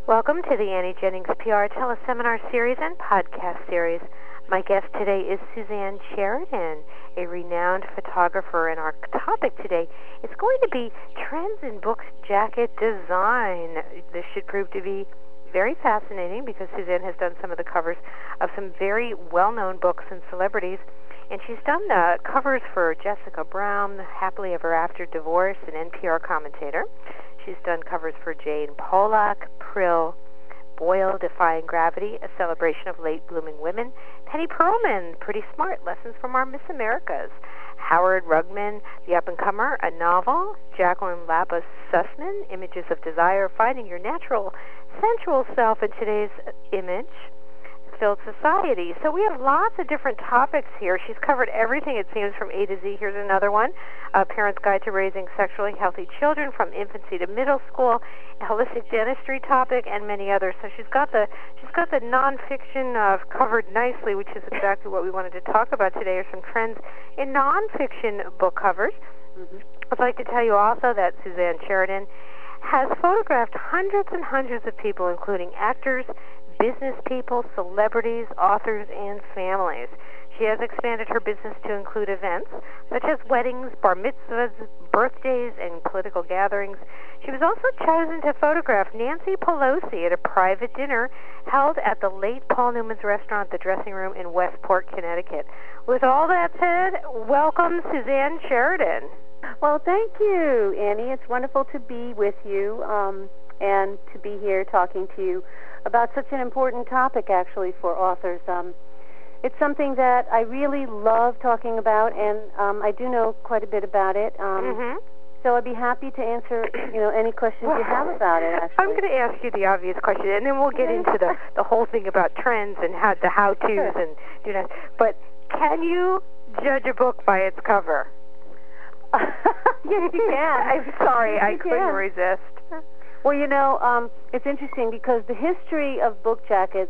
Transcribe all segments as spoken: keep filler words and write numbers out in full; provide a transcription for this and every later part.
Welcome to the Annie Jennings P R Teleseminar Series and Podcast Series. My guest today is Suzanne Sheridan, a renowned photographer, and our topic today is going to be trends in book jacket design. This should prove to be very fascinating because Suzanne has done some of the covers of some very well-known books and celebrities, and she's done the covers for Jessica Brown, Happily Ever After Divorce, an N P R commentator. She's done covers for Jane Pollock, Prill, Boyle, Defying Gravity, A Celebration of Late Blooming Women, Penny Pearlman, Pretty Smart, Lessons from Our Miss Americas, Howard Rugman, The Up-and-Comer, a novel, Jacqueline Lapis Sussman, Images of Desire, Finding Your Natural, Sensual Self in Today's Image, Filled Society. So we have lots of different topics here. She's covered everything, it seems, from A to Z. Here's another one, A Parent's Guide to Raising Sexually Healthy Children from Infancy to Middle School, a holistic dentistry topic, and many others. So she's got the she's got the nonfiction uh, covered nicely, which is exactly what we wanted to talk about today, are some trends in nonfiction book covers. Mm-hmm. I'd like to tell you also that Suzanne Sheridan has photographed hundreds and hundreds of people, including actors, business people, celebrities, authors, and families. She has expanded her business to include events such as weddings, bar mitzvahs, birthdays, and political gatherings. She was also chosen to photograph Nancy Pelosi at a private dinner held at the late Paul Newman's restaurant, The Dressing Room, in Westport, Connecticut. With all that said, welcome, Suzanne Sheridan. Well, thank you, Annie. It's wonderful to be with you um, and to be here talking to you about such an important topic, actually, for authors. Um, it's something that I really love talking about, and um, I do know quite a bit about it. Um, mm-hmm. So I'd be happy to answer, you know, any questions you have about it, actually. I'm going to ask you the obvious question, and then we'll get into the, the whole thing about trends and how the how-tos sure. and do that. But can you judge a book by its cover? Yes, you can. I'm sorry, yes, I you couldn't can. resist. Well, you know, um, it's interesting because the history of book jackets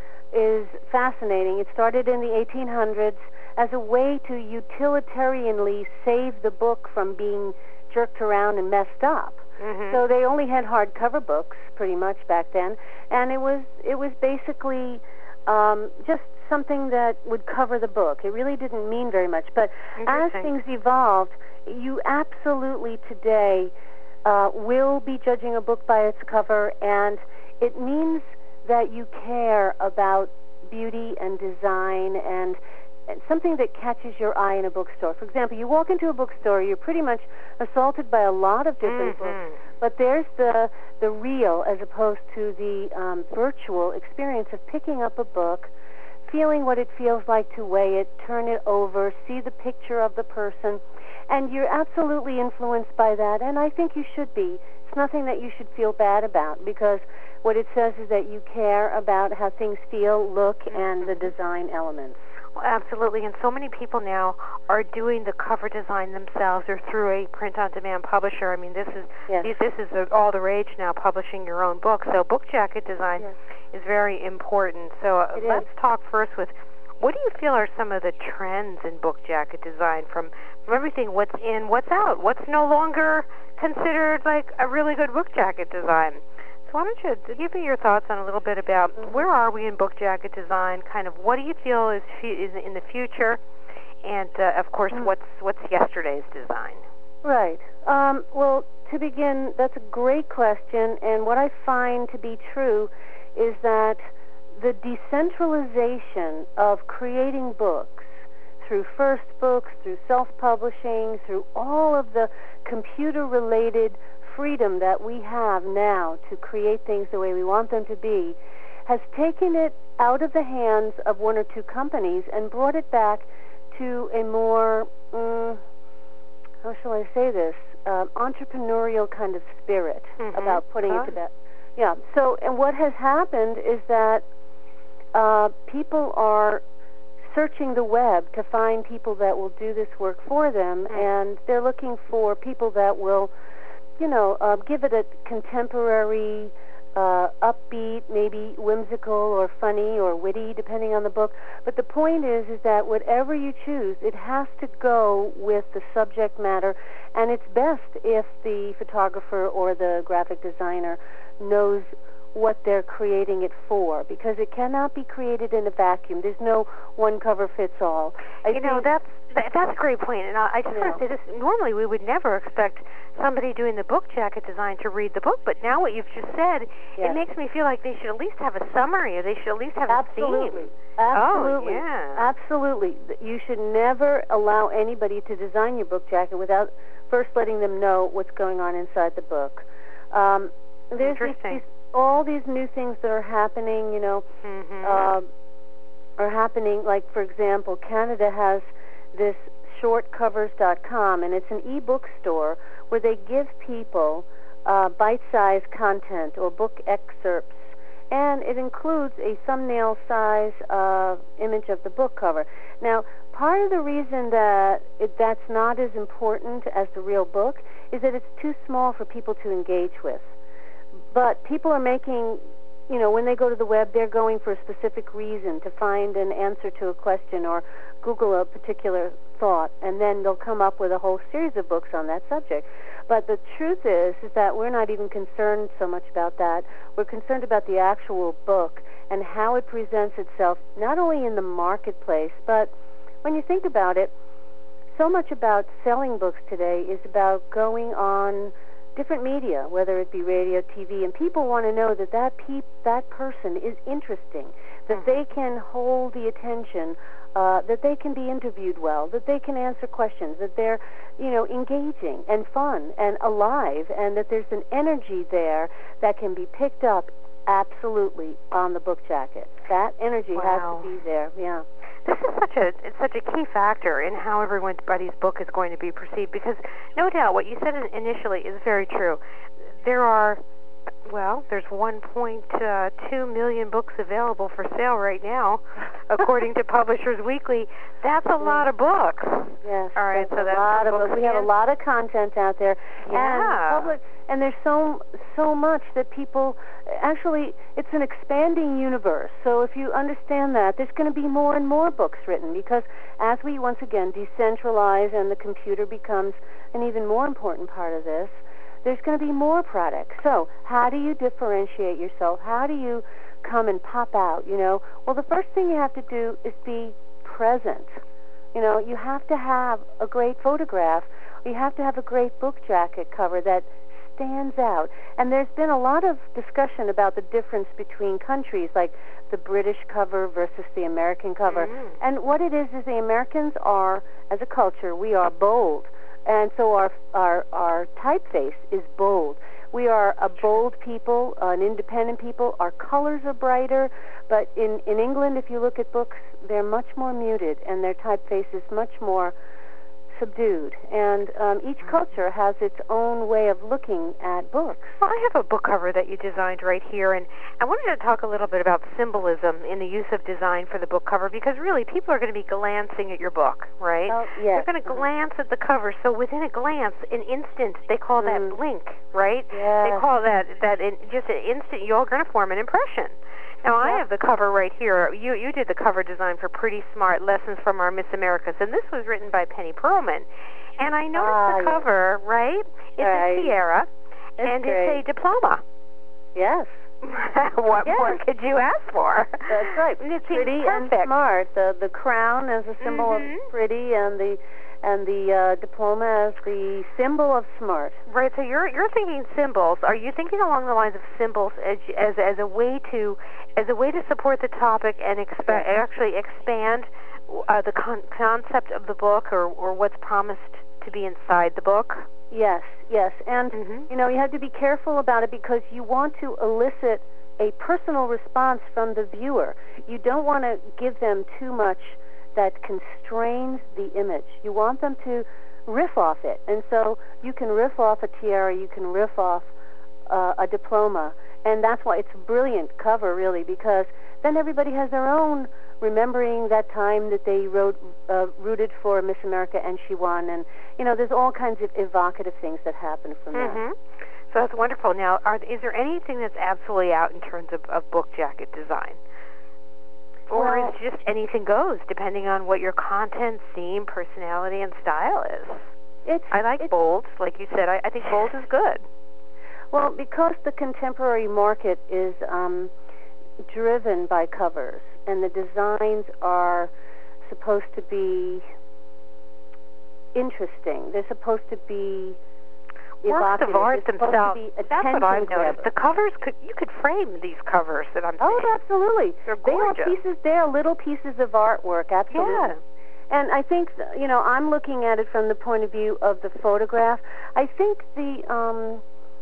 is fascinating. It started in the eighteen hundreds as a way to utilitarianly save the book from being jerked around and messed up. Mm-hmm. So they only had hardcover books pretty much back then, and it was it was basically um, just something that would cover the book. It really didn't mean very much. But as things evolved, you absolutely today uh, will be judging a book by its cover, and it means that you care about beauty and design and something that catches your eye in a bookstore. For example, you walk into a bookstore, you're pretty much assaulted by a lot of different mm-hmm. books, but there's the the real as opposed to the um, virtual experience of picking up a book, feeling what it feels like to weigh it, turn it over, see the picture of the person, and you're absolutely influenced by that, and I think you should be. It's nothing that you should feel bad about, because what it says is that you care about how things feel, look, and the design elements. Well, absolutely, and so many people now are doing the cover design themselves or through a print-on-demand publisher. I mean, this is yes. this is all the rage now, publishing your own book. So book jacket design yes. is very important. So uh, let's is. talk first with, what do you feel are some of the trends in book jacket design, from, from everything, what's in, what's out, what's no longer considered like a really good book jacket design? Why don't you give me your thoughts on a little bit about where are we in book jacket design, kind of what do you feel is, is in the future, and, uh, of course, what's what's yesterday's design? Right. Um, well, to begin, that's a great question, and what I find to be true is that the decentralization of creating books through first books, through self-publishing, through all of the computer-related freedom that we have now to create things the way we want them to be has taken it out of the hands of one or two companies and brought it back to a more, um, how shall I say this, um, entrepreneurial kind of spirit mm-hmm. about putting huh? it to bed. Yeah, so, and what has happened is that uh, people are searching the web to find people that will do this work for them, mm-hmm. and they're looking for people that will, you know, uh, give it a contemporary, uh, upbeat, maybe whimsical or funny or witty, depending on the book. But the point is, is that whatever you choose, it has to go with the subject matter, and it's best if the photographer or the graphic designer knows what they're creating it for, because it cannot be created in a vacuum. There's no one cover fits all. I you know, that's that, that's a great point, and I, I just Yeah. want to say this. Normally, we would never expect somebody doing the book jacket design to read the book, but now what you've just said, Yes. it makes me feel like they should at least have a summary, or they should at least have Absolutely. a theme. Absolutely. Oh, yeah. Absolutely. You should never allow anybody to design your book jacket without first letting them know what's going on inside the book. Um, there's these, Interesting. these, all these new things that are happening, you know, Mm-hmm. uh, are happening. Like, for example, Canada has this short covers dot com, and it's an e-book store where they give people uh, bite-sized content or book excerpts, and it includes a thumbnail-size uh, image of the book cover. Now, part of the reason that it, that's not as important as the real book is that it's too small for people to engage with. But people are making, you know, when they go to the web, they're going for a specific reason to find an answer to a question or Google a particular thought, and then they'll come up with a whole series of books on that subject. But the truth is, is that we're not even concerned so much about that. We're concerned about the actual book and how it presents itself, not only in the marketplace, but when you think about it, so much about selling books today is about going on different media, whether it be radio, T V, and people want to know that that, peop- that person is interesting, that Mhm. they can hold the attention, uh, that they can be interviewed well, that they can answer questions, that they're, you know, engaging and fun and alive, and that there's an energy there that can be picked up absolutely on the book jacket. That energy Wow. has to be there, yeah. This is such a it's such a key factor in how everybody's book is going to be perceived, because no doubt what you said initially is very true. There are, well, there's one point two million books available for sale right now, according to Publishers Weekly. That's a lot of books. Yes. All right, there's so a that's lot some of books we have a again? lot of content out there. Yeah. And public and there's so so much that people actually it's an expanding universe. So if you understand that, there's going to be more and more books written, because as we once again decentralize and the computer becomes an even more important part of this, there's going to be more products. So how do you differentiate yourself? How do you come and pop out, you know? Well, the first thing you have to do is be present. You know, you have to have a great photograph. You have to have a great book jacket cover that stands out. And there's been a lot of discussion about the difference between countries, like the British cover versus the American cover. Mm. And what it is is the Americans are, as a culture, we are bold. And so our our our typeface is bold. We are a bold people, an independent people. Our colors are brighter, but in, in England, if you look at books, they're much more muted, and their typeface is much more subdued. And um, each culture has its own way of looking at books. Well, I have a book cover that you designed right here, and I wanted to talk a little bit about symbolism in the use of design for the book cover, because really people are going to be glancing at your book, right? Oh, yes. They're going to Mhm. glance at the cover, so within a glance, an instant, they call that Mm. blink, right? Yes. They call that, that in just an instant, you're going to form an impression. Now, I Yep. have the cover right here. You you did the cover design for Pretty Smart, Lessons from Our Miss Americas, and this was written by Penny Perlman. And I noticed Ah, the yes. cover, right? It's Right. a tiara, It's and great. it's a diploma. Yes. What Yes. more could you ask for? That's right. And it seems Pretty perfect. and smart. The the crown as a symbol Mhm. of pretty, and the and the uh, diploma as the symbol of smart. Right. So you're you're thinking symbols. Are you thinking along the lines of symbols as as, as a way to as a way to support the topic and expa- Yes. actually expand uh, the con- concept of the book, or or what's promised to be inside the book? Yes, yes. And Mhm. you know, you have to be careful about it, because you want to elicit a personal response from the viewer. You don't want to give them too much that constrains the image. You want them to riff off it. And so you can riff off a tiara, you can riff off uh, a diploma. And that's why it's a brilliant cover, really, because then everybody has their own remembering that time that they wrote, uh, rooted for Miss America and she won. And, you know, there's all kinds of evocative things that happen from that. Mhm. So that's wonderful. Now, are, is there anything that's absolutely out in terms of, of book jacket design? Or Well- is just anything goes, depending on what your content, theme, personality, and style is? It's, I like it's, bold, like you said. I, I think bold is good. Well, because the contemporary market is um, driven by covers, and the designs are supposed to be interesting. They're supposed to be works of art themselves. That's what I've noticed. The covers could you could frame these covers that I'm oh, seeing. absolutely. They're gorgeous. They are pieces. They are little pieces of artwork. Absolutely. Yeah. And I think, you know, I'm looking at it from the point of view of the photograph. I think the um,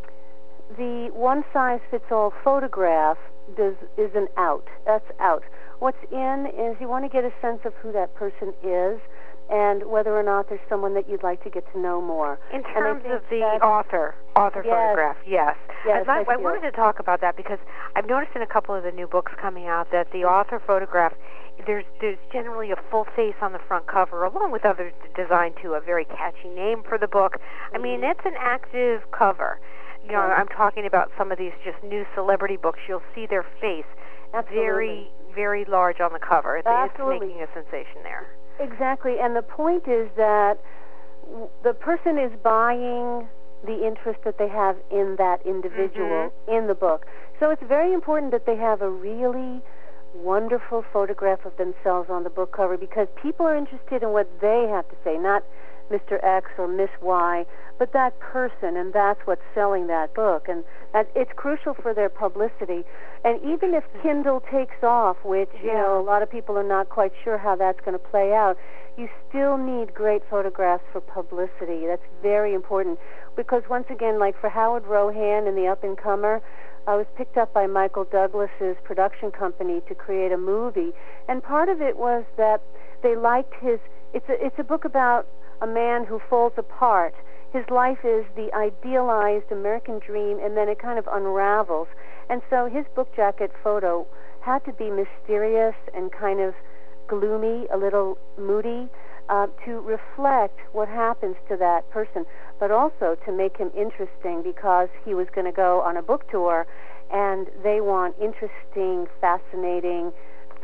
the one-size-fits-all photograph does is an out. That's out. What's in is you want to get a sense of who that person is and whether or not there's someone that you'd like to get to know more. In terms of the author, author yes, photograph, yes. Yes, I, I, I wanted to talk about that because I've noticed in a couple of the new books coming out that the author photograph, there's there's generally a full face on the front cover, along with others designed to a very catchy name for the book. I mean, it's an active cover. You know, I'm talking about some of these just new celebrity books. You'll see their face Absolutely. very, very large on the cover. It's, Absolutely. it's making a sensation there. Exactly, and the point is that w- the person is buying the interest that they have in that individual mm-hmm. in the book. So it's very important that they have a really wonderful photograph of themselves on the book cover, because people are interested in what they have to say, not Mister X or Miss Y, but that person, and that's what's selling that book. And that it's crucial for their publicity. And even if Kindle takes off, which, you yeah. know, a lot of people are not quite sure how that's going to play out, you still need great photographs for publicity. That's very important. Because once again, like for Howard Rohan and the Up-and-Comer, I was picked up by Michael Douglas's production company to create a movie. And part of it was that they liked his, it's a, it's a book about a man who falls apart. His life is the idealized American dream, and then it kind of unravels. And so his book jacket photo had to be mysterious and kind of gloomy, a little moody, uh, to reflect what happens to that person, but also to make him interesting, because he was going to go on a book tour, and they want interesting, fascinating,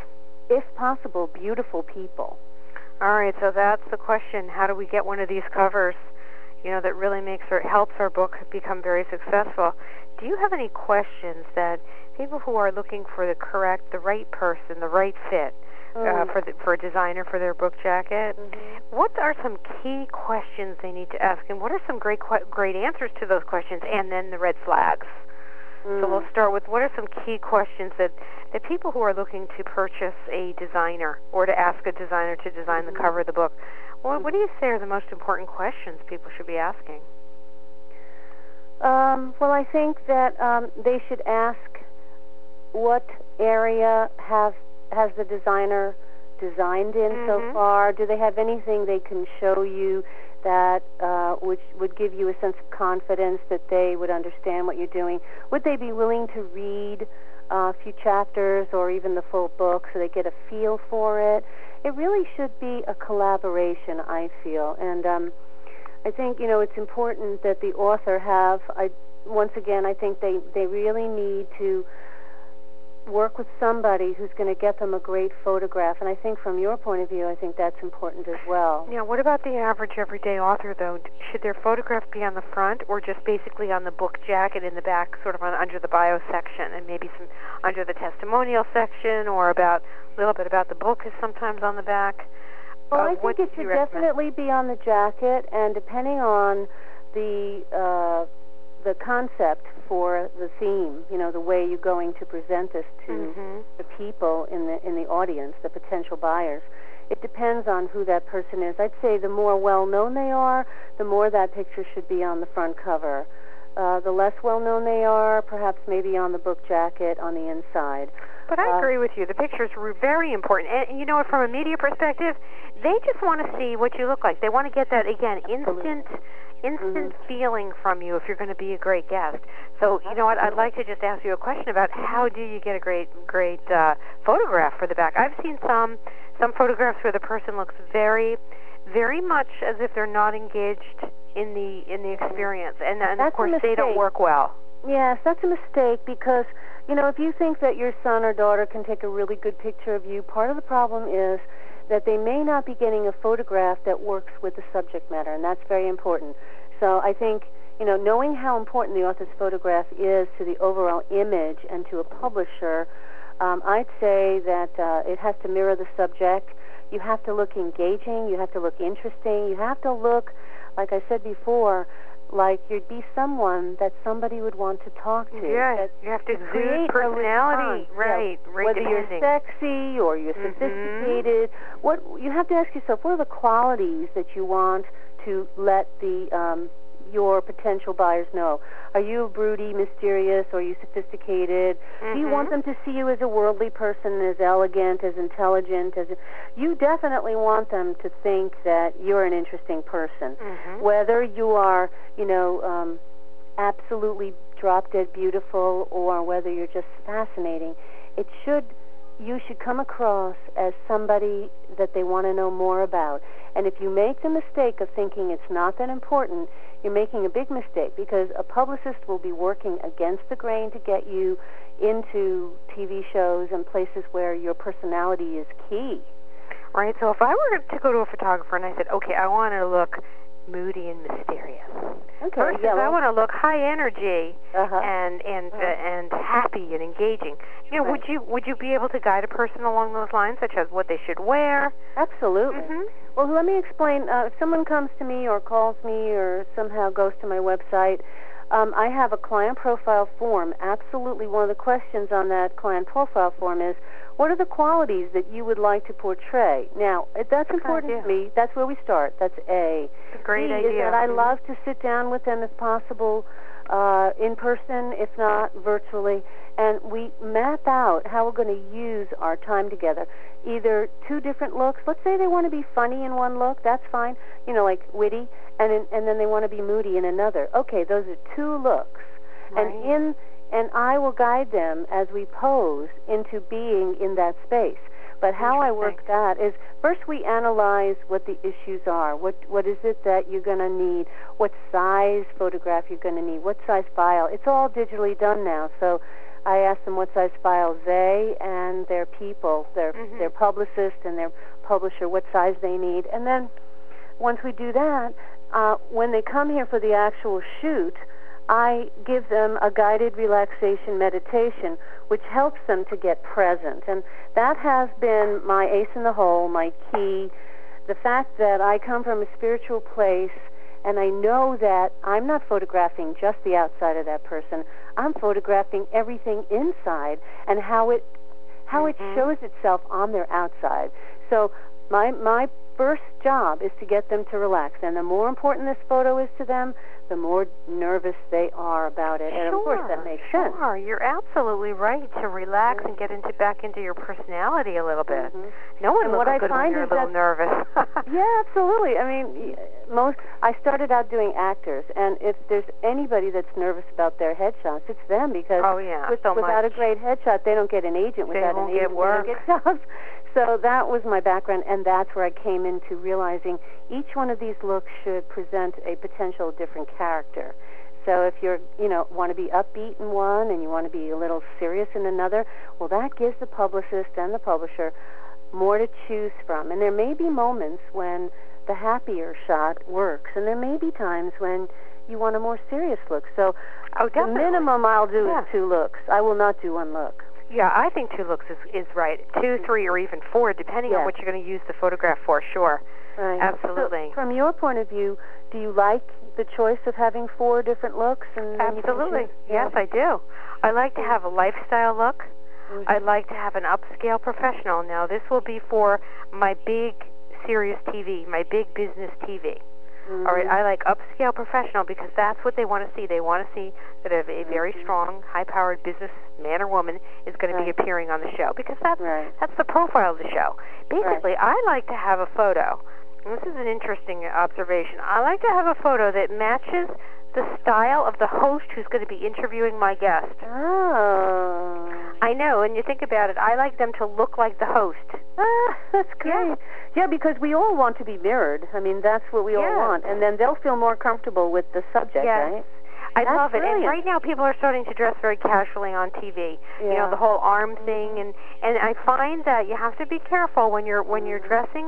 if possible, beautiful people. All right, so that's the question. How do we get one of these covers, you know, that really makes or helps our book become very successful? Do you have any questions that people who are looking for the correct, the right person, the right fit uh, Mm. for the, for a designer for their book jacket? Mm-hmm. What are some key questions they need to ask, and what are some great que- great answers to those questions, and then the red flags? Mm. So we'll start with, what are some key questions that, that people who are looking to purchase a designer or to ask a designer to design mm-hmm. the cover of the book, well, what do you say are the most important questions people should be asking? Um, well, I think that um, they should ask what area have has the designer designed in mm-hmm. so far. Do they have anything they can show you that uh, which would give you a sense of confidence that they would understand what you're doing? Would they be willing to read uh, a few chapters or even the full book so they get a feel for it? It really should be a collaboration, I feel. And um, I think, you know, it's important that the author have, I, once again, I think they, they really need to work with somebody who's going to get them a great photograph. And I think from your point of view, I think that's important as well. Yeah, what about the average everyday author, though? Should their photograph be on the front or just basically on the book jacket in the back, sort of on, under the bio section, and maybe some under the testimonial section, or about a little bit about the book is sometimes on the back? Well, uh, I think it should definitely be on the jacket, and depending on the uh, the concept for the theme, you know, the way you're going to present this to mm-hmm. the people in the in the audience, the potential buyers. It depends on who that person is. I'd say the more well-known they are, the more that picture should be on the front cover. Uh, the less well-known they are, perhaps maybe on the book jacket on the inside. But I uh, agree with you. The pictures were very important. And, you know, from a media perspective, they just want to see what you look like. They want to get that, again, instant instant mm-hmm. feeling from you if you're going to be a great guest. So, you know what, I'd like to just ask you a question about how do you get a great great uh, photograph for the back. I've seen some some photographs where the person looks very, very much as if they're not engaged in the in the experience. And, and of course, they don't work well. Yes, that's a mistake, because, you know, if you think that your son or daughter can take a really good picture of you, part of the problem is that they may not be getting a photograph that works with the subject matter, and that's very important. So I think you know, knowing how important the author's photograph is to the overall image and to a publisher, um, I'd say that uh, it has to mirror the subject. You have to look engaging. You have to look interesting. You have to look, like I said before, like you'd be someone that somebody would want to talk to. Yeah, you have to exude create personality, a right? Yeah, right whether you're depending. sexy or you're Mhm. sophisticated, what you have to ask yourself: what are the qualities that you want to let the um, your potential buyers know? Are you broody, mysterious, or are you sophisticated? Mm-hmm. Do you want them to see you as a worldly person, as elegant, as intelligent? As a, you definitely want them to think that you're an interesting person. Mm-hmm. Whether you are, you know, um, absolutely drop-dead beautiful or whether you're just fascinating, it should, you should come across as somebody that they want to know more about. And if you make the mistake of thinking it's not that important, you're making a big mistake, because a publicist will be working against the grain to get you into T V shows and places where your personality is key. Right, so if I were to go to a photographer and I said, okay, I want to look moody and mysterious. Okay, Versus yeah, well, I want to look high energy uh-huh. and and Uh-huh. uh, and happy and engaging. You know, Right. would you would you be able to guide a person along those lines, such as what they should wear? Absolutely. Mm-hmm. Well, let me explain. Uh, if someone comes to me or calls me or somehow goes to my website, um, I have a client profile form. Absolutely, one of the questions on that client profile form is, what are the qualities that you would like to portray? Now, if that's Good important idea. to me. That's where we start. That's A. It's a great B idea. is that I Mhm. love to sit down with them if possible, uh, in person, if not virtually, and we map out how we're going to use our time together. Either two different looks. Let's say they want to be funny in one look. That's fine. You know, like witty, and in, and then they want to be moody in another. Okay, those are two looks, Right. and in and I will guide them as we pose into being in that space. But how I work that is, first we analyze what the issues are. What what is it that you're going to need? What size photograph you're going to need? What size file? It's all digitally done now. So I ask them what size file they and their people, their Mhm. their publicist and their publisher, what size they need. And then once we do that, uh, when they come here for the actual shoot, I give them a guided relaxation meditation, which helps them to get present. And that has been my ace in the hole, my key. The fact that I come from a spiritual place, and I know that I'm not photographing just the outside of that person. I'm photographing everything inside and how it how Mhm. it shows itself on their outside. So my my first job is to get them to relax. And the more important this photo is to them, the more nervous they are about it. And Sure, of course that makes sure. sense. You're absolutely right to relax and get into back into your personality a little bit. Mhm. No one And looks what I good when find you're a is little that- nervous. Yeah, absolutely. I mean, y- most I started out doing actors, and if there's anybody that's nervous about their headshots, it's them, because Oh, yeah, with, so without much. a great headshot, they don't get an agent. They Without won't an get agent, work. they don't get jobs. So that was my background, and that's where I came into realizing each one of these looks should present a potential different character. So if you're, you know, want to be upbeat in one and you want to be a little serious in another, well, that gives the publicist and the publisher more to choose from. And there may be moments when the happier shot works, and there may be times when you want a more serious look. So Oh, the definitely. minimum I'll do Yeah. is two looks. I will not do one look. Yeah, I think two looks is, is right. Two, three, or even four, depending Yeah. on what you're going to use the photograph for, sure. Right. Absolutely. So from your point of view, do you like the choice of having four different looks? And then you can Absolutely. choose? Yes, I do. I like to have a lifestyle look. Mhm. I'd like to have an upscale professional. Now, this will be for my big, serious T V, my big business T V. Mhm. All right, I like upscale professional because that's what they want to see. They want to see that a, a very Mhm. strong, high-powered business man or woman is going to be Right. appearing on the show, because that's Right. that's the profile of the show. Basically, I like to have a photo. And this is an interesting observation. I like to have a photo that matches the style of the host who's going to be interviewing my guest. Oh. I know, and you think about it, I like them to look like the host. Ah, that's great. Yeah. Yeah, because we all want to be mirrored. I mean, that's what we all Yes. want. And then they'll feel more comfortable with the subject, Yes. right? I That's love it. And brilliant. right now people are starting to dress very casually on T V. You know, Yeah. the whole arm thing, and and I find that you have to be careful when you're when you're dressing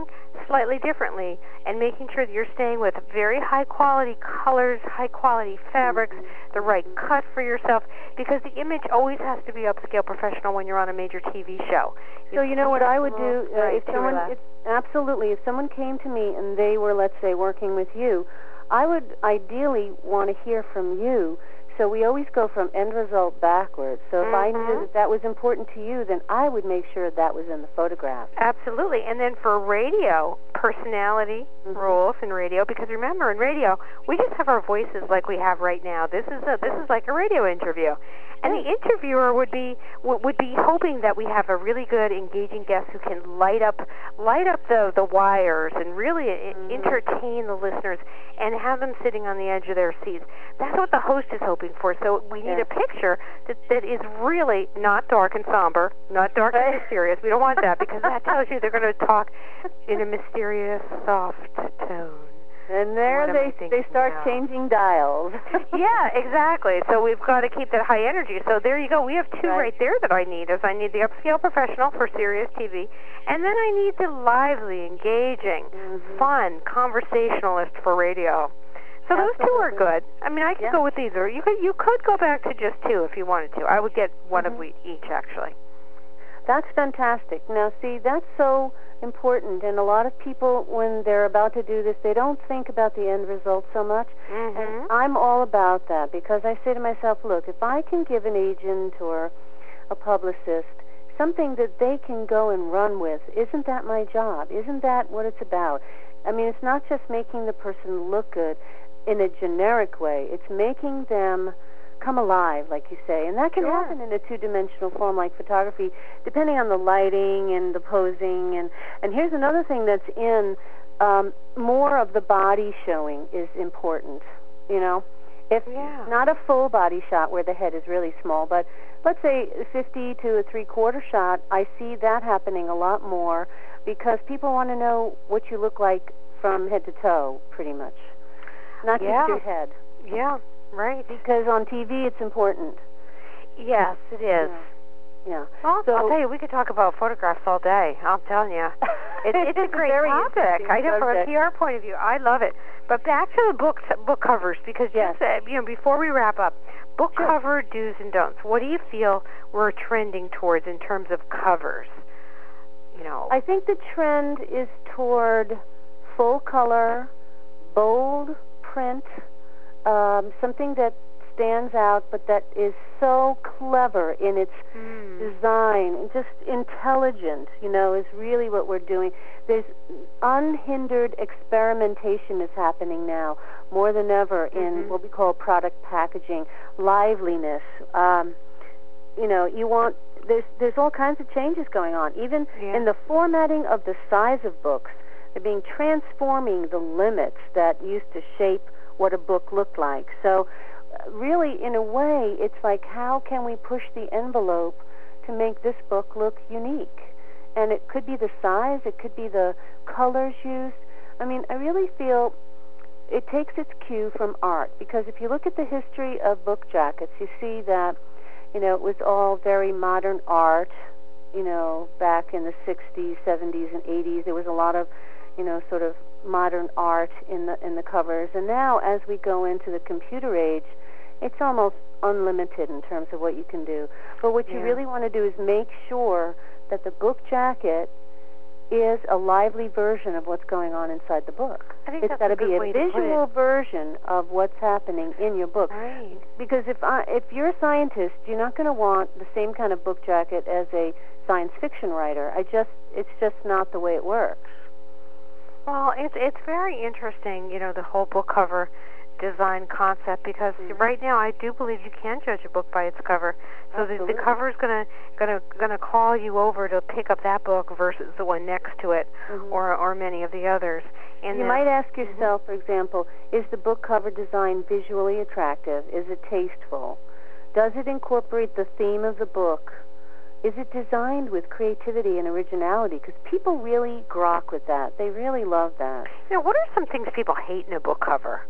slightly differently and making sure that you're staying with very high quality colors, high quality fabrics, the right cut for yourself, because the image always has to be upscale professional when you're on a major T V show. So you know what I would do uh, right, if someone, if, absolutely, if someone came to me and they were, let's say, working with you, I would ideally want to hear from you. So we always go from end result backwards. So if mm-hmm. I knew that that was important to you, then I would make sure that was in the photograph. Absolutely. And then for radio, personality mm-hmm. rules in radio, because remember, in radio, we just have our voices like we have right now. This is a, this is like a radio interview. And the interviewer would be would be hoping that we have a really good, engaging guest who can light up light up the the wires and really mm-hmm. entertain the listeners and have them sitting on the edge of their seats. That's what the host is hoping for. So we need yeah. a picture that that is really not dark and somber, not dark and mysterious. We don't want that, because that tells you they're going to talk in a mysterious, soft tone. And there they they start now? changing dials. Yeah, exactly. So we've got to keep that high energy. So there you go. We have two right, right there that I need. Is I need the upscale professional for serious T V, and then I need the lively, engaging, mm-hmm. fun conversationalist for radio. So Absolutely. those two are good. I mean, I could yeah. go with either. You could you could go back to just two if you wanted to. I would get one mm-hmm. of each, actually. That's fantastic. Now, see, that's so important, and a lot of people, when they're about to do this, they don't think about the end result so much, mm-hmm. and I'm all about that, because I say to myself, look, if I can give an agent or a publicist something that they can go and run with, isn't that my job? Isn't that what it's about? I mean, it's not just making the person look good in a generic way. It's making them come alive, like you say, and that can sure. happen in a two-dimensional form like photography, depending on the lighting and the posing. And, and here's another thing that's in, um, more of the body showing is important, you know. If yeah. not a full body shot where the head is really small, but let's say fifty to a three-quarter shot, I see that happening a lot more, because people want to know what you look like from head to toe, pretty much, not yeah. just your head. Yeah. Right. Because on T V it's important. Yes, it is. Yeah. yeah. Well, so, I'll tell you, we could talk about photographs all day. I'm telling you. It's, it's a great very topic. I know, from a subject. P R point of view, I love it. But back to the book, book covers, because yes. just, uh, you know, before we wrap up, book sure. cover do's and don'ts. What do you feel we're trending towards in terms of covers? You know, I think the trend is toward full color, bold print, Um, something that stands out, but that is so clever in its mm. design and just intelligent, you know, is really what we're doing. There's unhindered experimentation is happening now more than ever in mm-hmm. what we call product packaging, liveliness. Um, you know, you want there's there's all kinds of changes going on, even yeah. in the formatting of the size of books. They're being transforming the limits that used to shape what a book looked like. So uh, really, in a way, it's like, how can we push the envelope to make this book look unique? And it could be the size, it could be the colors used. I mean, I really feel it takes its cue from art, because if you look at the history of book jackets, you see that, you know, it was all very modern art, you know, back in the sixties, seventies, and eighties. There was a lot of, you know, sort of modern art in the in the covers, and now as we go into the computer age, it's almost unlimited in terms of what you can do. But what yeah. you really want to do is make sure that the book jacket is a lively version of what's going on inside the book. I think it's that's got a to be good a way to visual put it. version of what's happening in your book. Right. Because if I, if you're a scientist, you're not going to want the same kind of book jacket as a science fiction writer. I just it's just not the way it works. Well, it's it's very interesting, you know, the whole book cover design concept, because mm-hmm. right now I do believe you can judge a book by its cover. So the, the cover is gonna gonna gonna call you over to pick up that book versus the one next to it, mm-hmm. or or many of the others. And you the, might ask yourself, mm-hmm. for example, is the book cover design visually attractive? Is it tasteful? Does it incorporate the theme of the book? Is it designed with creativity and originality? Because people really grok with that. They really love that. You know, what are some things people hate in a book cover?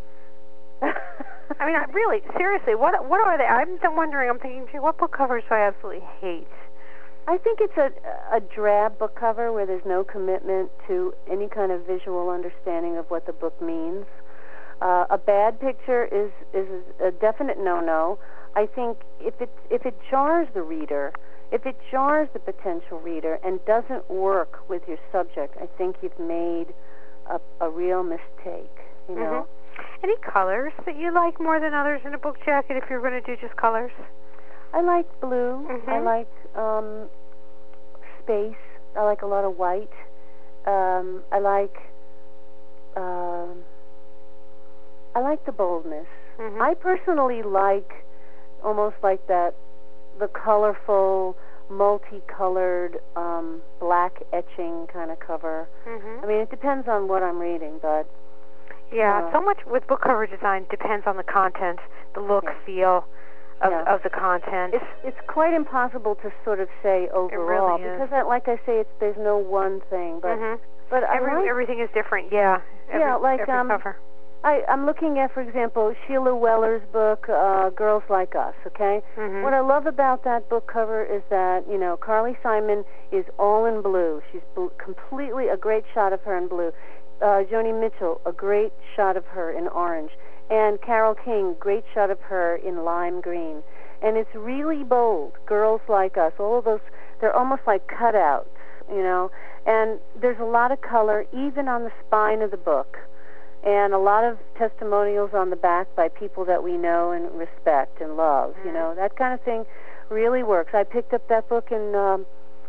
I mean, I really, seriously, what what are they? I'm wondering, I'm thinking, gee, what book covers do I absolutely hate? I think it's a, a drab book cover where there's no commitment to any kind of visual understanding of what the book means. Uh, a bad picture is is a definite no-no. I think if it if it jars the reader, if it jars the potential reader and doesn't work with your subject, I think you've made a, a real mistake. You know. Mm-hmm. Any colors that you like more than others in a book jacket? If you're going to do just colors. I like blue. Mm-hmm. I like um, space. I like a lot of white. Um, I like um, I like the boldness. Mm-hmm. I personally like almost like that, the colorful, multicolored, um, black etching kind of cover. Mm-hmm. I mean, it depends on what I'm reading, but yeah, uh, so much with book cover design depends on the content, the look, yeah. feel of, yeah. of the content. It's it's quite impossible to sort of say overall it really is. because, I, like I say, it's there's no one thing, but mm-hmm. but I Every, like, everything is different. Yeah, every, yeah, like every um. cover. I, I'm looking at, for example, Sheila Weller's book, uh, Girls Like Us, okay? Mm-hmm. What I love about that book cover is that, you know, Carly Simon is all in blue. She's bl- completely a great shot of her in blue. Uh, Joni Mitchell, a great shot of her in orange. And Carole King, great shot of her in lime green. And it's really bold. Girls Like Us, all of those, they're almost like cutouts, you know? And there's a lot of color, even on the spine of the book. And a lot of testimonials on the back by people that we know and respect and love. Mm-hmm. You know, that kind of thing really works. I picked up that book in um,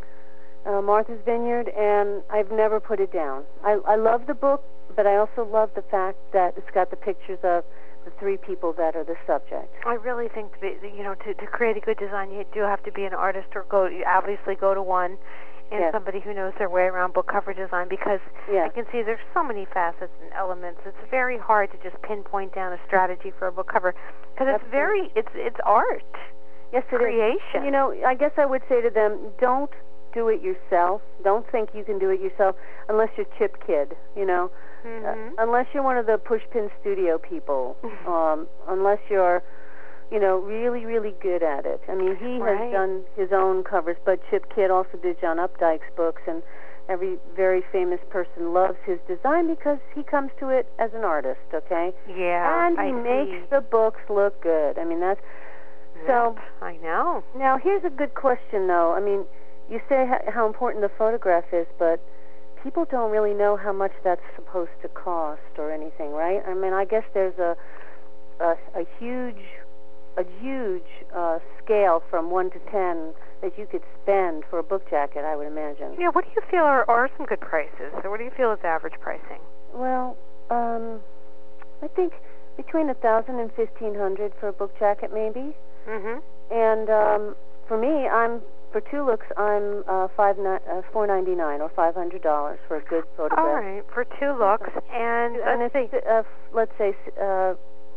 uh, Martha's Vineyard, and I've never put it down. I, I love the book, but I also love the fact that it's got the pictures of the three people that are the subject. I really think, to be, you know, to, to create a good design, you do have to be an artist or go. You obviously go to one. And yes. somebody who knows their way around book cover design, because yeah. I can see there's so many facets and elements. It's very hard to just pinpoint down a strategy for a book cover because it's very it's it's art. Yes, it creation. Is. You know, I guess I would say to them, don't do it yourself. Don't think you can do it yourself unless you're Chip Kidd. You know, mm-hmm. uh, unless you're one of the Pushpin Studio people. um, unless you're you know, really, really good at it. I mean, he right. has done his own covers, but Chip Kidd also did John Updike's books, and every very famous person loves his design because he comes to it as an artist, okay? Yeah, And he I makes see. the books look good. I mean, that's... Yep, so. I know. Now, here's a good question, though. I mean, you say how important the photograph is, but people don't really know how much that's supposed to cost or anything, right? I mean, I guess there's a a, a huge... a huge uh, scale from one to ten that you could spend for a book jacket, I would imagine. Yeah, what do you feel are, are some good prices? Or what do you feel is average pricing? Well, um, I think between a thousand and fifteen hundred for a book jacket, maybe. Mm-hmm. And um, for me, I'm for two looks, I'm uh, five ni- uh, four ninety nine or five hundred dollars for a good photograph. All right, for two looks, and, and let's it's, see. Uh, let's say. Uh,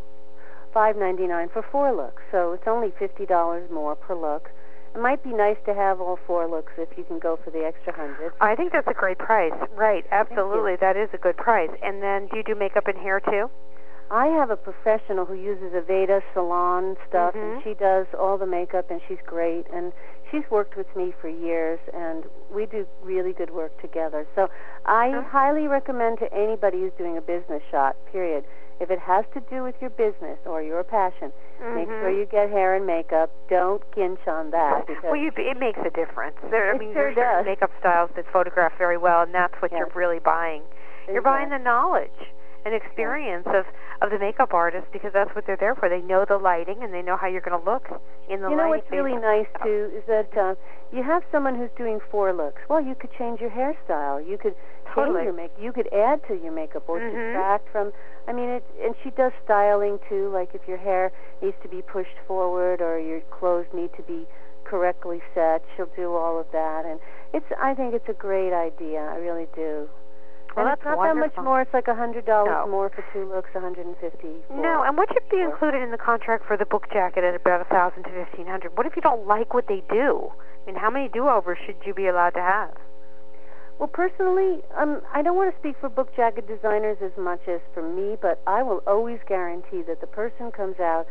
five ninety-nine for four looks, so it's only fifty dollars more per look. It might be nice to have all four looks if you can go for the extra hundred. I think that's a great price. Right, absolutely, that is a good price. And then, do you do makeup and hair too? I have a professional who uses Aveda salon stuff, mm-hmm. and she does all the makeup, and she's great. And she's worked with me for years, and we do really good work together. So I mm-hmm. highly recommend to anybody who's doing a business shot, period. If it has to do with your business or your passion, mm-hmm. make sure you get hair and makeup. Don't ginch on that. Because well, you, it makes a difference. There, I it mean, sure there's certain does. makeup styles that photograph very well, and that's what yes. you're really buying. Exactly. You're buying the knowledge and experience yes. of, of the makeup artist because that's what they're there for. They know the lighting, and they know how you're going to look in the light. You know what's really nice, too, is that uh, you have someone who's doing four looks. Well, you could change your hairstyle. You could totally. change your makeup. You could add to your makeup or mm-hmm. subtract from... I mean, it, and she does styling, too, like if your hair needs to be pushed forward or your clothes need to be correctly set, she'll do all of that. And it's, I think it's a great idea. I really do. Well, and that's it's not wonderful. that much more. It's like one hundred dollars no. more for two looks, one hundred fifty dollars. No, and what should be included in the contract for the book jacket at about one thousand dollars to fifteen hundred dollars? What if you don't like what they do? I mean, how many do-overs should you be allowed to have? Well, personally, um, I don't want to speak for book jacket designers as much as for me, but I will always guarantee that the person comes out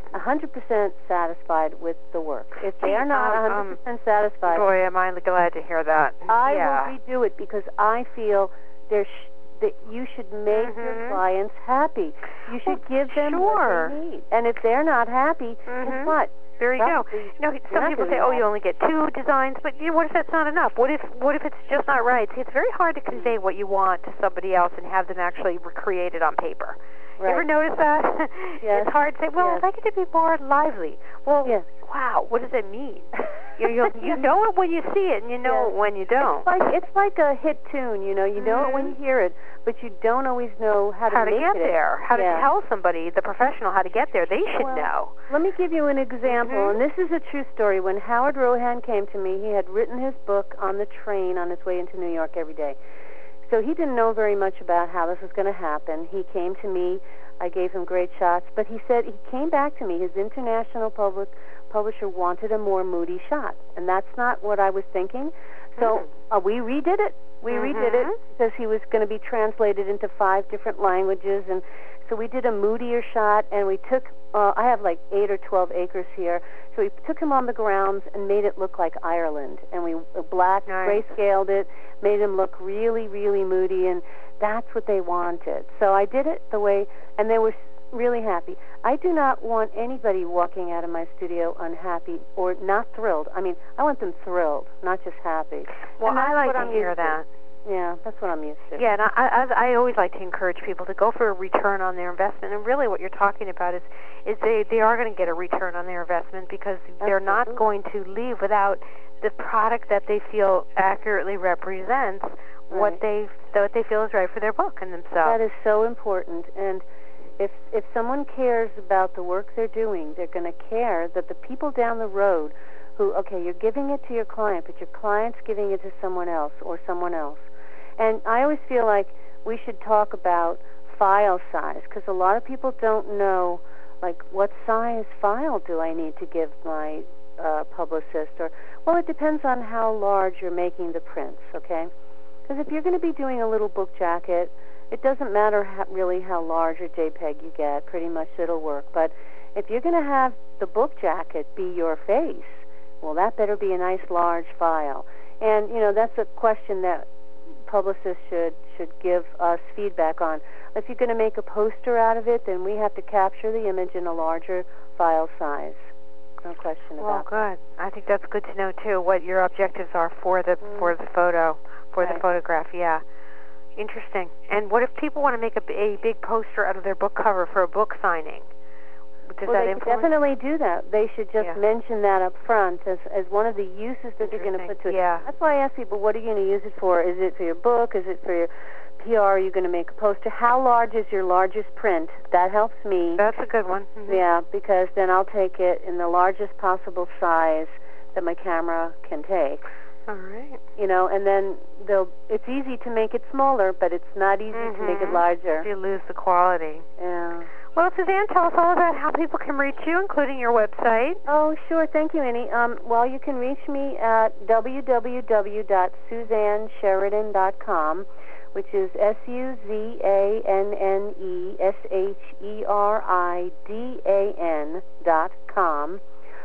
one hundred percent satisfied with the work. If they See, are not um, one hundred percent satisfied, boy, am I glad to hear that. I yeah. will redo it because I feel there sh- that you should make mm-hmm. your clients happy. You should well, give them sure. what they need. And if they're not happy, mm-hmm. guess what? There you Probably go. You know, some people say, "Oh, you only get two designs," but you know, what if that's not enough? What if, what if it's just not right? See, it's very hard to convey what you want to somebody else and have them actually recreate it on paper. Right. You ever notice that? Yes. It's hard to say, "Well, Yes. I'd like it to be more lively." Well, yes. wow, what does that mean? you you you know it when you see it, and you know yes. it when you don't. It's like it's like a hit tune. You know, you know mm-hmm. it when you hear it, but you don't always know how to how to make get it. there, how yeah. to tell somebody, the professional, how to get there. They should well, know. Let me give you an example, mm-hmm. and this is a true story. When Howard Rohan came to me, he had written his book on the train on his way into New York every day. So he didn't know very much about how this was going to happen. He came to me. I gave him great shots, but he said he came back to me. His international public publisher wanted a more moody shot, and that's not what I was thinking. So mm-hmm. uh, we redid it. We mm-hmm. redid it because he was going to be translated into five different languages, and so we did a moodier shot, and we took, uh, I have like eight or twelve acres here, so we took him on the grounds and made it look like Ireland, and we uh, black, nice. grayscaled it, made him look really, really moody, and that's what they wanted. So I did it the way, and they were really happy. I do not want anybody walking out of my studio unhappy or not thrilled. I mean, I want them thrilled, not just happy. Well, I like what to I'm hear used that. To. Yeah, that's what I'm used to. Yeah, and I, I, I always like to encourage people to go for a return on their investment. And really, what you're talking about is, is they, they are going to get a return on their investment because they're not Absolutely. going to leave without the product that they feel accurately represents Right. what they what they feel is right for their book and themselves. That is so important. And if if someone cares about the work they're doing, they're going to care that the people down the road who, okay, you're giving it to your client, but your client's giving it to someone else or someone else. And I always feel like we should talk about file size because a lot of people don't know, like, what size file do I need to give my uh, publicist? Or, well, it depends on how large you're making the prints, okay? Because if you're going to be doing a little book jacket, it doesn't matter how, really how large a JPEG you get. Pretty much it'll work. But if you're going to have the book jacket be your face, well, that better be a nice large file. And, you know, that's a question that publicists should, should give us feedback on. If you're going to make a poster out of it, then we have to capture the image in a larger file size. No question well, about that. Well, good. I think that's good to know, too, what your objectives are for the mm. for the photo. For right. the photograph, yeah. Interesting. And what if people want to make a, a big poster out of their book cover for a book signing? Does well, that they influence? definitely do that. They should just yeah. mention that up front as as one of the uses that they're going to put to it. Yeah. That's why I ask people, what are you going to use it for? Is it for your book? Is it for your P R? Are you going to make a poster? How large is your largest print? That helps me. That's a good one. Mm-hmm. Yeah, because then I'll take it in the largest possible size that my camera can take. All right. You know, and then they'll. It's easy to make it smaller, but it's not easy mm-hmm. to make it larger. You lose the quality. Yeah. Well, Suzanne, tell us all about how people can reach you, including your website. Oh, sure. Thank you, Annie. Um, well, you can reach me at w w w dot suzanne sheridan dot com, which is S U Z A N N E S H E R I D A N dot com.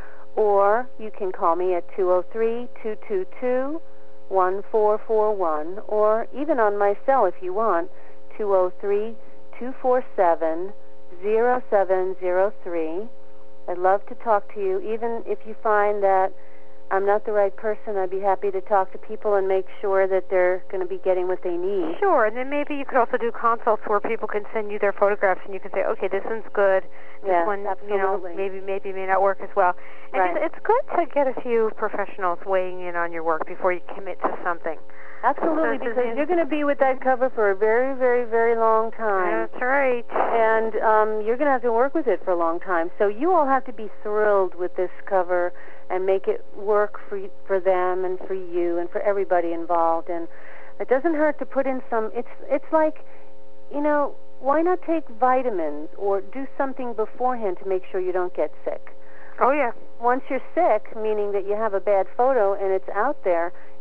Or you can call me at two oh three, two two two, one four four one, or even on my cell if you want, two oh three, two four seven, zero seven zero three. I'd love to talk to you. Even if you find that I'm not the right person, I'd be happy to talk to people and make sure that they're going to be getting what they need. Sure, and then maybe you could also do consults where people can send you their photographs and you can say, okay, this one's good. This yes, one, absolutely. you know, maybe maybe may not work as well. And right. it's, it's good to get a few professionals weighing in on your work before you commit to something. Absolutely, so because you're going to be with that cover for a very, very, very long time. That's right. And um, you're going to have to work with it for a long time. So you all have to be thrilled with this cover and make it work for for them and for you and for everybody involved. And it doesn't hurt to put in some. It's it's like, you know, why not take vitamins or do something beforehand to make sure you don't get sick? Oh yeah. Once you're sick, meaning that you have a bad photo and it's out there,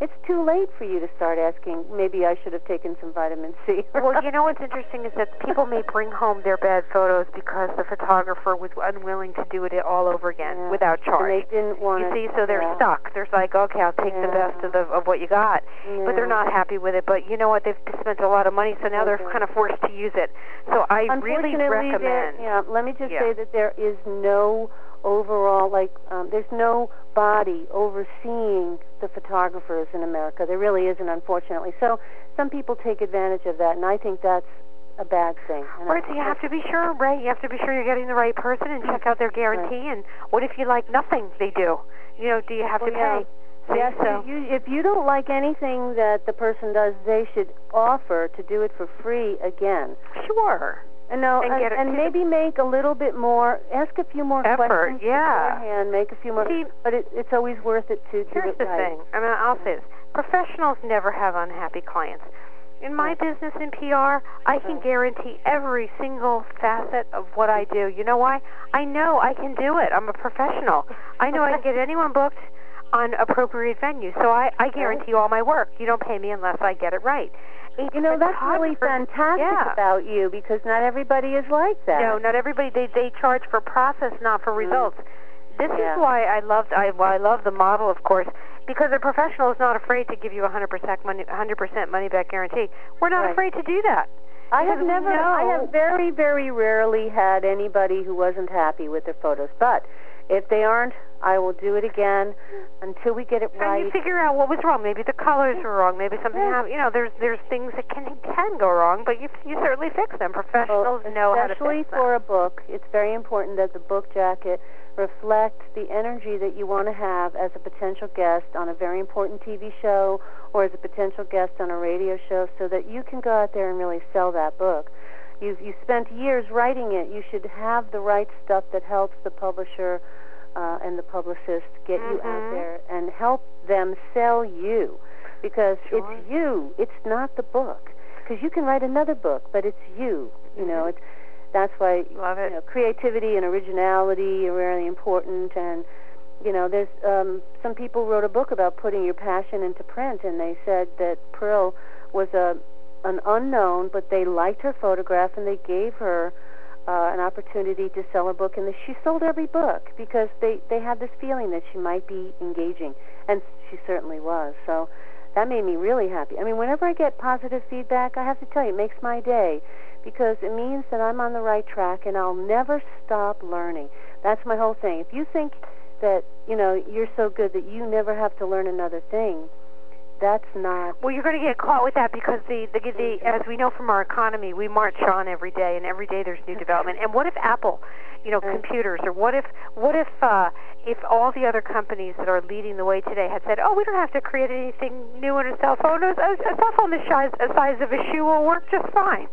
it's too late for you to start asking, maybe I should have taken some vitamin C. Well, you know what's interesting is that people may bring home their bad photos because the photographer was unwilling to do it all over again yeah. without charge. And they didn't want You to, see, so they're yeah. stuck. They're like, okay, I'll take yeah. the best of the of what you got, yeah. but they're not happy with it. But you know what? They've spent a lot of money, so now okay. they're kind of forced to use it. So I really recommend. There, yeah, let me just yeah. say that there is no overall, like, um, there's no body overseeing the photographers in America. There really isn't, unfortunately. So some people take advantage of that, and I think that's a bad thing. And right, so you have to be sure, right? You have to be sure you're getting the right person and check out their guarantee. Right. And what if you like nothing they do? You know, do you have well, to yeah. pay? See, yes, so. you, if you don't like anything that the person does, they should offer to do it for free again. Sure. And no, and, and, get it and maybe make a little bit more, ask a few more effort, questions yeah. beforehand, make a few more, See, but it, it's always worth it to do here's it the right. thing. I mean, I'll say this. Professionals never have unhappy clients. In my right. business in P R, I can right. guarantee every single facet of what I do. You know why? I know I can do it. I'm a professional. I know I can get anyone booked on appropriate venues, so I, I guarantee all my work. You don't pay me unless I get it right. Each you know, that's really fantastic yeah. about you, because not everybody is like that. No, not everybody. They they charge for process, not for mm. results. This yeah. is why I love I why I love the model, of course, because a professional is not afraid to give you a hundred percent money hundred percent money back guarantee. We're not right. afraid to do that. I have we never. know. I have very very rarely had anybody who wasn't happy with their photos, but if they aren't, I will do it again until we get it right. And you figure out what was wrong. Maybe the colors were wrong. Maybe something yeah. happened. You know, there's there's things that can can go wrong, but you you certainly fix them. Professionals well, know how to fix them. Especially for a book, it's very important that the book jacket reflect the energy that you want to have as a potential guest on a very important T V show or as a potential guest on a radio show, so that you can go out there and really sell that book. You've you spent years writing it. You should have the right stuff that helps the publisher uh, and the publicist get mm-hmm. you out there and help them sell you, because sure. it's you. It's not the book. Because you can write another book, but it's you. You mm-hmm. know, it's that's why Love it. You know, creativity and originality are really important. And you know, there's um, some people wrote a book about putting your passion into print, and they said that Pearl was a an unknown, but they liked her photograph, and they gave her uh, an opportunity to sell her book, and she sold every book because they, they had this feeling that she might be engaging, and she certainly was. So that made me really happy. I mean, whenever I get positive feedback, I have to tell you, it makes my day, because it means that I'm on the right track, and I'll never stop learning. That's my whole thing. If you think that, you know, you're so good that you never have to learn another thing, that's not. Well, you're going to get caught with that, because the, the, the as we know from our economy, we march on every day, and every day there's new development. And what if Apple, you know, right. computers, or what if what if uh, if all the other companies that are leading the way today had said, oh, we don't have to create anything new in a cell phone. A, a cell phone the size, the size of a shoe will work just fine.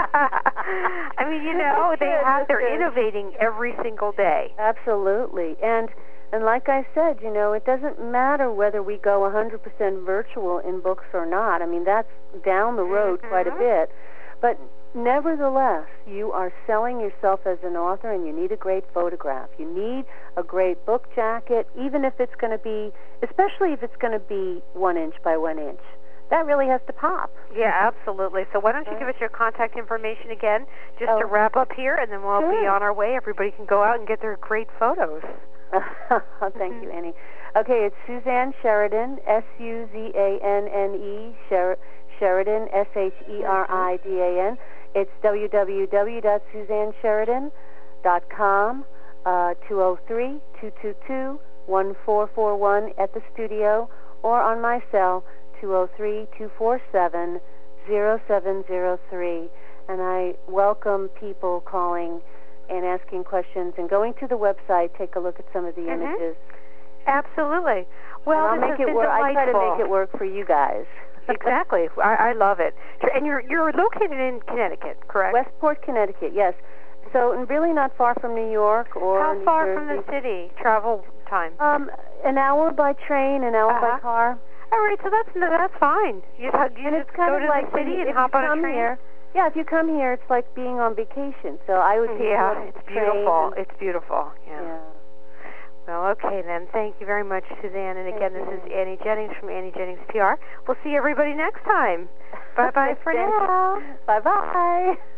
I mean, you know, they have they're innovating every single day. Absolutely, and. And like I said, you know, it doesn't matter whether we go one hundred percent virtual in books or not. I mean, that's down the road mm-hmm. quite a bit. But nevertheless, you are selling yourself as an author, and you need a great photograph. You need a great book jacket, even if it's going to be, especially if it's going to be one inch by one inch. That really has to pop. Yeah, absolutely. So why don't you give us your contact information again, just oh. to wrap up here, and then we'll sure. be on our way. Everybody can go out and get their great photos. Thank you, Annie. Okay, it's Suzanne Sheridan, S U Z A N N E, Sher- Sheridan, S H E R I D A N. It's w w w dot suzanne sheridan dot com, uh, two oh three, two two two, one four four one at the studio, or on my cell, two oh three, two four seven, oh seven oh three. And I welcome people calling and asking questions, and going to the website, take a look at some of the mm-hmm. images. Absolutely. Well, and I'll this make has it work. been I try to delightful. make it work for you guys. Exactly. I, I love it. And you're you're located in Connecticut, correct? Westport, Connecticut, yes. So really not far from New York or How New far Jersey. from the city? Travel time? Um, an hour by train, an hour uh-huh. by car. All right, so that's that's fine. You, you and just it's kind go of to like the city when, and if hop you on a come train. Here, yeah, if you come here, it's like being on vacation. So I would take yeah, you on it's a beautiful. train. It's beautiful. Yeah. yeah. Well, okay then. Thank you very much, Suzanne. And again, this is Annie Jennings from Annie Jennings P R. We'll see everybody next time. Bye-bye for now. Bye-bye.